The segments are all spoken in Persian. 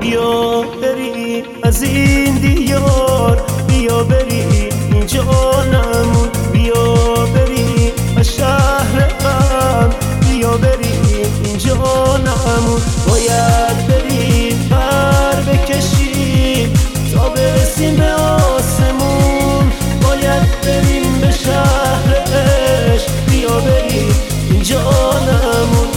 بیا بریم از این دیار، بیا بریم این جانمون، بیا بریم از شهر غم، بیا بریم این جانمون. باید بریم پر بکشیم تا برسیم به آسمون، باید بریم به شهر عشق، بیا بریم این جانمون.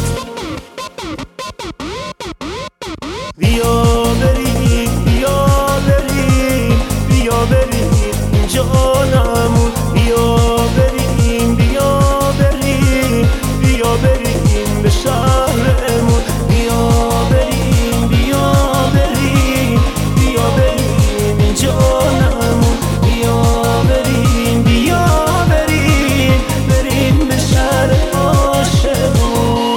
بیا بریم بیا بریم بیا بریم این جانمون، بیا بریم بیا بریم بیا بریم به شهرمون، بیا بریم بیا بریم بیا بریم این جانمون، بیا بریم بیا بریم بریم به شهر عاشقون.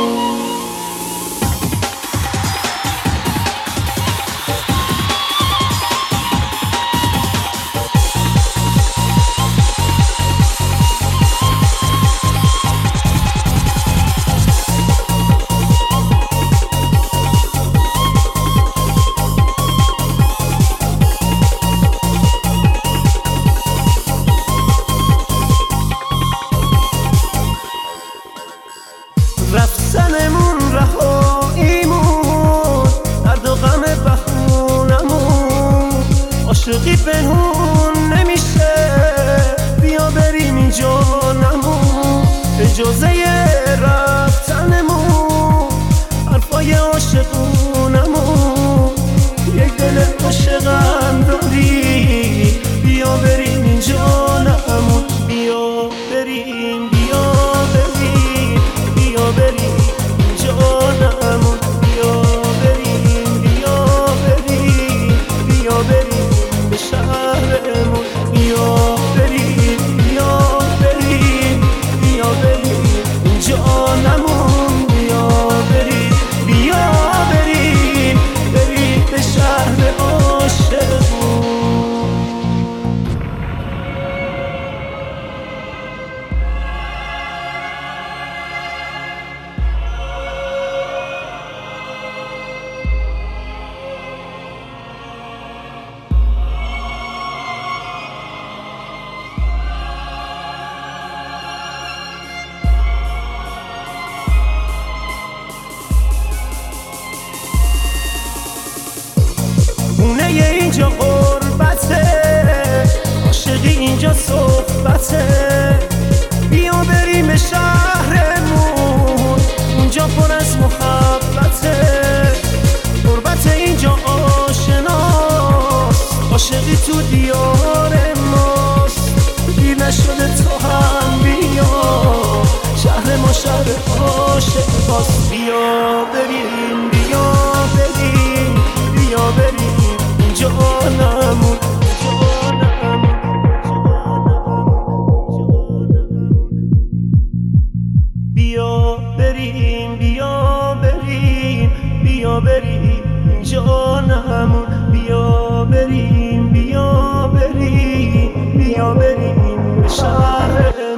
رفتنمون رهاییمون، درد و غم بخونمون، عاشقی پنهون نمیشه، بیا بریم این جانمون. اجازه رفتنمون حرفای عاشقونمون، یک دل عاشقم داری، بیا بریم این جانمون، بیا بریم بیا بریم بیا بریم این جانمون، بیا بریم بیا بریم بیا بریم به شهرمون، بیا بریم بیا بریم بیا بریم این جانمون، بیا بریم بیا بریم بریم به شهر عاشقون. خونه اینجا غربته، عاشقی اینجا صحبته، بیا بریم به شهرمون، اونجا پر از محبته، غربت اینجا آشناست، عاشقی تو دیار ماست، دیر نشده تو هم بیا، شهر ما شهر عاشقاست، بیا بریم بیا بریم بیا بریم جانمون. بیا بریم بیا بریم بیا بریم جانمون، بیا بریم بیا بریم بیا بریم شهر